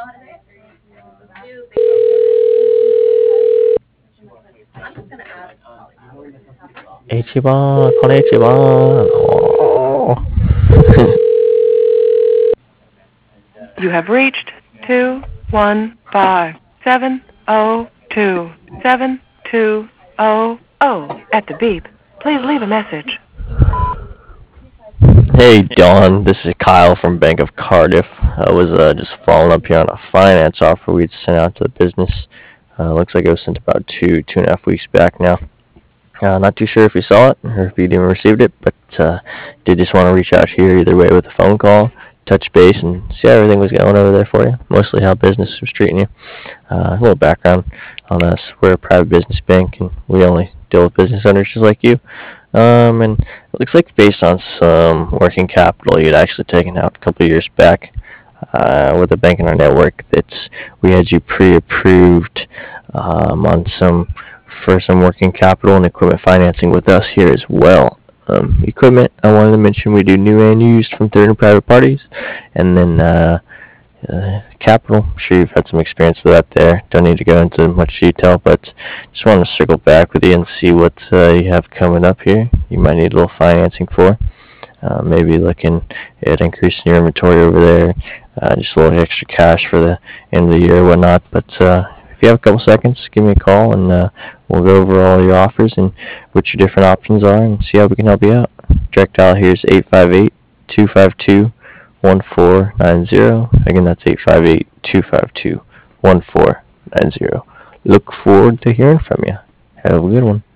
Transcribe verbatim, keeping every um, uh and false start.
Ichiban, konnichiwa. Oh. You have reached two one five seven zero two seven two zero zero. At the beep, please leave a message. Hey Dawn, this is Kyle from Bank of Cardiff. I was uh, just following up here on a finance offer we'd sent out to the business. Uh, looks like it was sent about two, two and a half weeks back now. Uh, not too sure if you saw it or if you even received it, but uh, did just want to reach out here either way with a phone call, touch base, and see how everything was going over there for you. Mostly how business was treating you. Uh, a little background on us: we're a private business bank, and we only deal with business owners just like you. Um, and it looks like based on some working capital you'd actually taken out a couple of years back uh, with a bank in our network that we had you pre-approved um, on some for some working capital and equipment financing with us here as well. Um, equipment, I wanted to mention we do new and used from third and private parties, and then uh, uh, capital. I'm sure you've had some experience with that there. Don't need to go into much detail, but just want to circle back with you and see what uh, you have coming up here. You might need a little financing for. Uh, maybe looking at increasing your inventory over there. Uh, just a little extra cash for the end of the year or whatnot. But uh, if you have a couple seconds, give me a call and uh, we'll go over all your offers and what your different options are and see how we can help you out. Direct dial here is eight five eight, two five two, one four nine zero. Again, that's eight five eight, two five two, one four nine zero. Look forward to hearing from you. Have a good one.